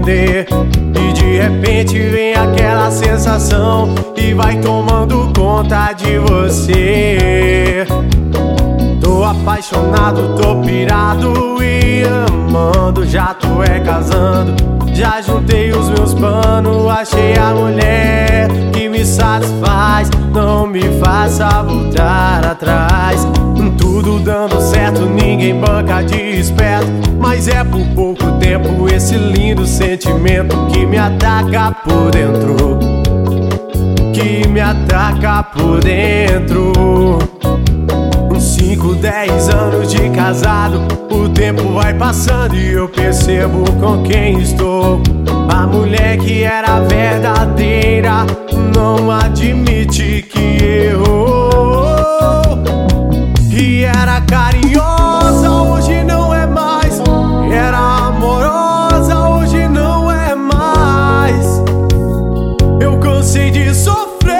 entender. E de repente vem aquela sensação e vai tomando conta de você. Tô apaixonado, tô pirado e amando. Já tô casando, já juntei os meus panos. Achei a mulher que me satisfaz, não me faça voltar atrás. Tudo dando certo, ninguém banca de esperto, mas é por pouco tempo esse lindo sentimento que me ataca por dentro, que me ataca por dentro. 5, 10 anos de casado, o tempo vai passando e eu percebo com quem estou. A mulher que era verdadeira não admite que errou. E era carinhosa, hoje não é mais. Era amorosa, hoje não é mais. Eu cansei de sofrer,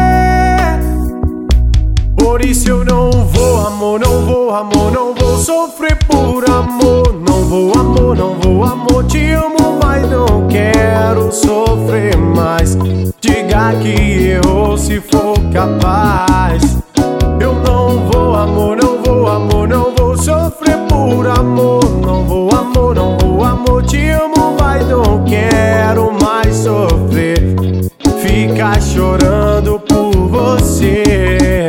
por isso eu não vou, amor, não vou, amor, não vou sofrer por amor. Não vou, amor, não vou, amor, te amo, mas não quero sofrer mais. Diga que errou se for capaz. Eu não vou, amor, não vou, amor, não vou sofrer por amor. Não vou, amor, não vou, amor, te amo, mas não quero mais sofrer. Ficar chorando por você.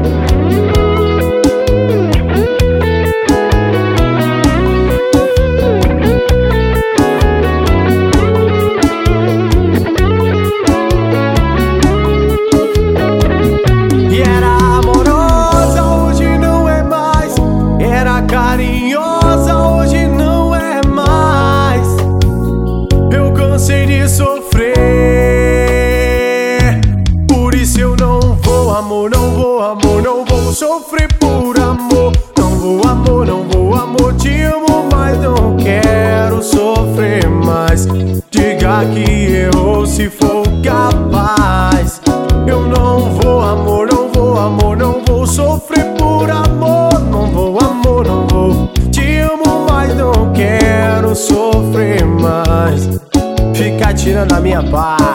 Carinhosa, hoje não é mais. Eu cansei de sofrer, por isso eu não vou, amor, não vou, amor, não vou sofrer por amor. Não vou, amor, não vou, amor, te amo, mas não quero sofrer mais. Diga que errou se for capaz. Eu não vou, amor, não vou, amor, não vou sofrer por amor. Não vou, amor, não vou, te amo, mas não quero sofrer mais. Fica tirando a minha paz.